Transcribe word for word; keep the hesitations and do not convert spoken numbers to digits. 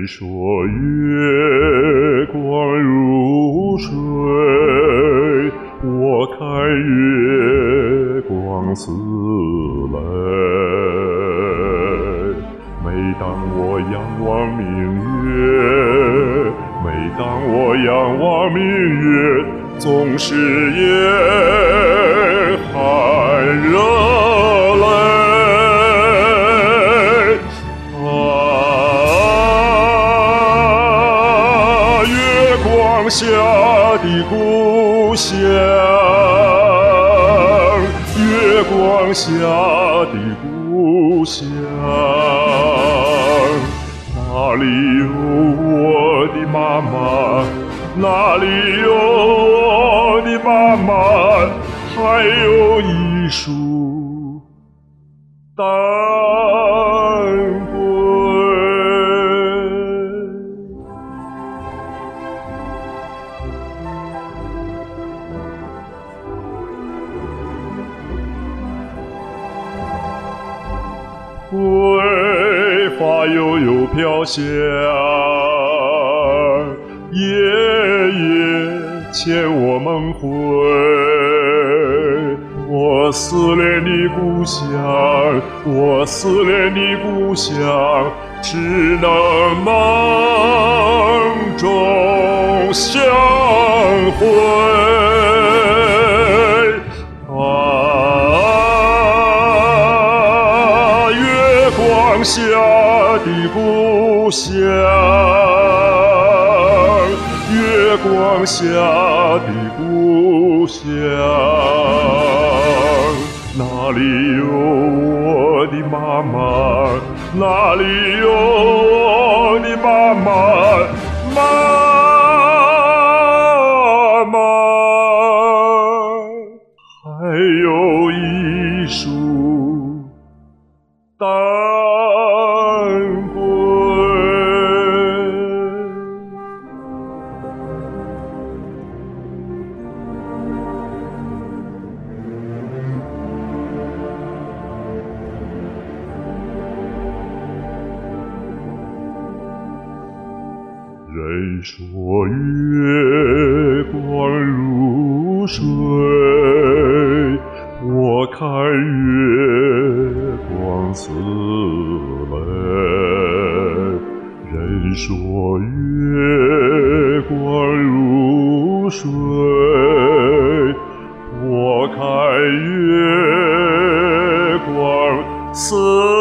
说月光如水，我看月光似泪。每当我仰望明月，每当我仰望明月，总是眼含热泪。啊，月光下的故乡，月光下的故乡，哪里有我的妈妈？哪里有我的妈妈？还有一束丹桂。桂花悠悠飘香，夜夜牵我梦回。我思念的故乡，我思念的故乡，只能梦中相会。下的故乡，月光下的故乡，哪里有我的妈妈？哪里有我的妈妈？妈妈，还有一束丹桂。人说月光如水，我看月光似泪。人说月光如水，我看月光似泪。